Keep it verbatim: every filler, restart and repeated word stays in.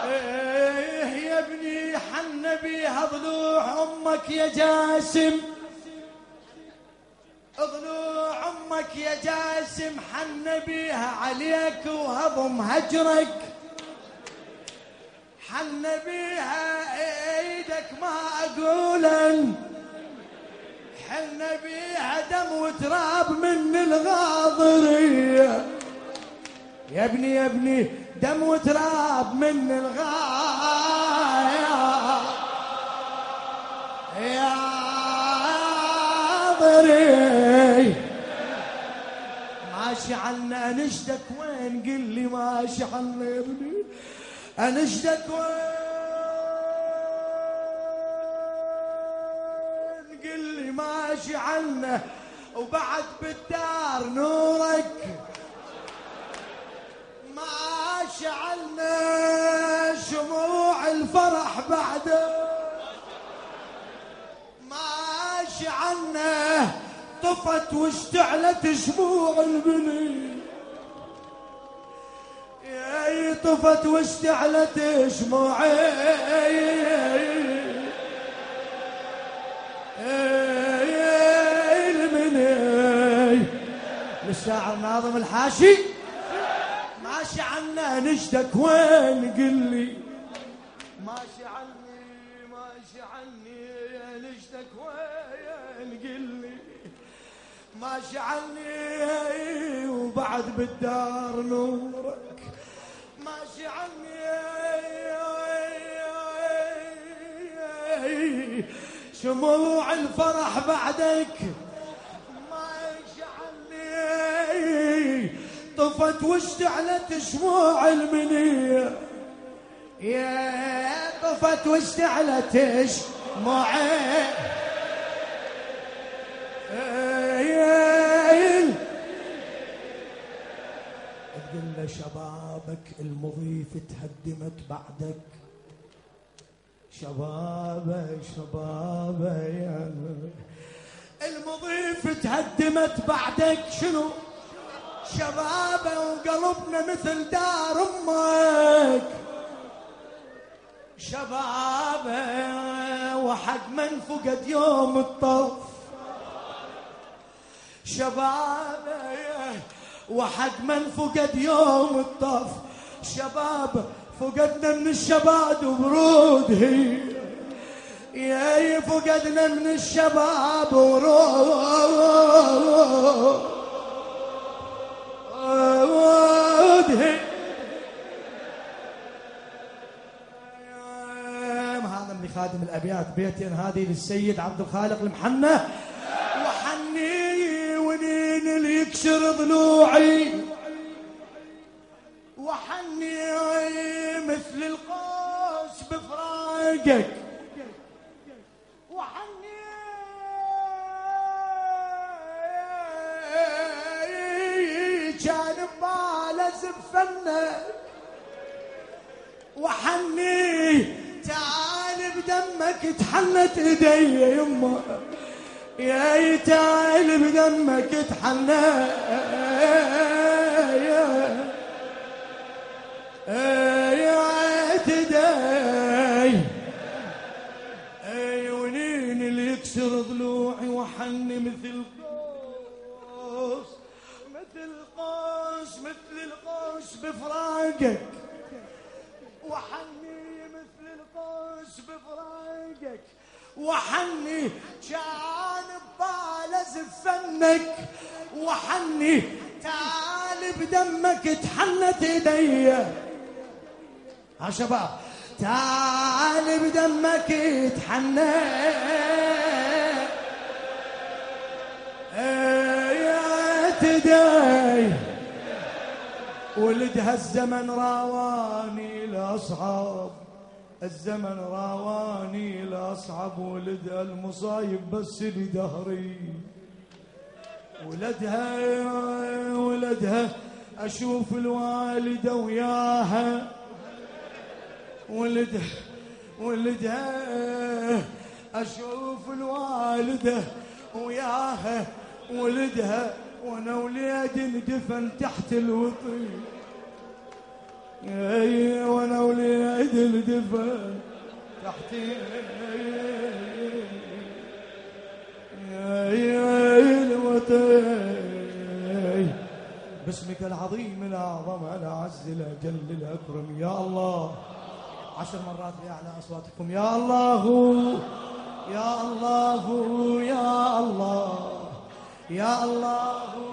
يا ابني حن بيها ضلوع امك يا جاسم، ضلوع امك يا جاسم حن بيها عليك وهضم هجرك، حن بيها ايدك ما اقولن، حن بيها دم وتراب من الغاضرية. يا ابني يا ابني دم وتراب من الغاية يا ضري. ماشي عنا انشدك وين؟ قل لي ماشي عنا يا ابني انشدك وين؟ قل لي ماشي عنا وبعد بالدار نورك ماشي عنا شموع الفرح بعده، ماشي عنا طفت واشتعلت شموع البني، يا طفت واشتعلت شموع البني. للشاعر ناظم الحاشي ماشي عنا نشدك وين؟ قل لي ماشي عني ماشي عني نشدك وين؟ قل لي ماشي عني وبعد بالدار نورك ماشي عني شموع الفرح بعدك ماشي عني طفت واشتعلت شموع المنية، يا طفت واشتعلت شموع تقول شبابك المضيف تهدمت بعدك، شبابه شبابه يا المضيف تهدمت بعدك، شنو شبابه وقلبنا مثل دار امك، شبابه وحق من فقد يوم الطف، شبابه وحق من فقد يوم الطف، شباب فقدنا من الشباب وبرود هي، يا فقدنا من الشباب ورود هذا من خادم الابيات بيتين هذه للسيد عبد الخالق المحنة. وحني ونين اللي يكسر ضلوعي، وحني مثل القوس بفراقك، وحني كان بباله زفنك، وحني تعال بدمك تحنت ايدي يمه، يا تعال بدمك تحنت يا تدي، اي ونين اللي يكسر ضلوعي، وحني مثل قوس مثل قوس مثل القوس بفراقك، وحني مثل القوس بفراقك، وحني كان بباله زفنك، وحني تعال بدمك تحنت ايدي. ها شباب تعال بدمك تحنت يا تدي، ولدها الزمن راواني لاصعب، الزمن راواني لاصعب، ولدها المصايب بس بدهري، ولدها ولدها اشوف الوالده وياها، ولدها ولدها اشوف الوالده وياها، ولدها وانا وليدي اندفن تحت الوطي، اي وانا وليدي تلدفن تحتي الموتي باسمك العظيم الأعظم الأعز الأجل الأكرم يا الله. عشر مرات بأعلى أصواتكم يا الله يا الله يا الله يا الله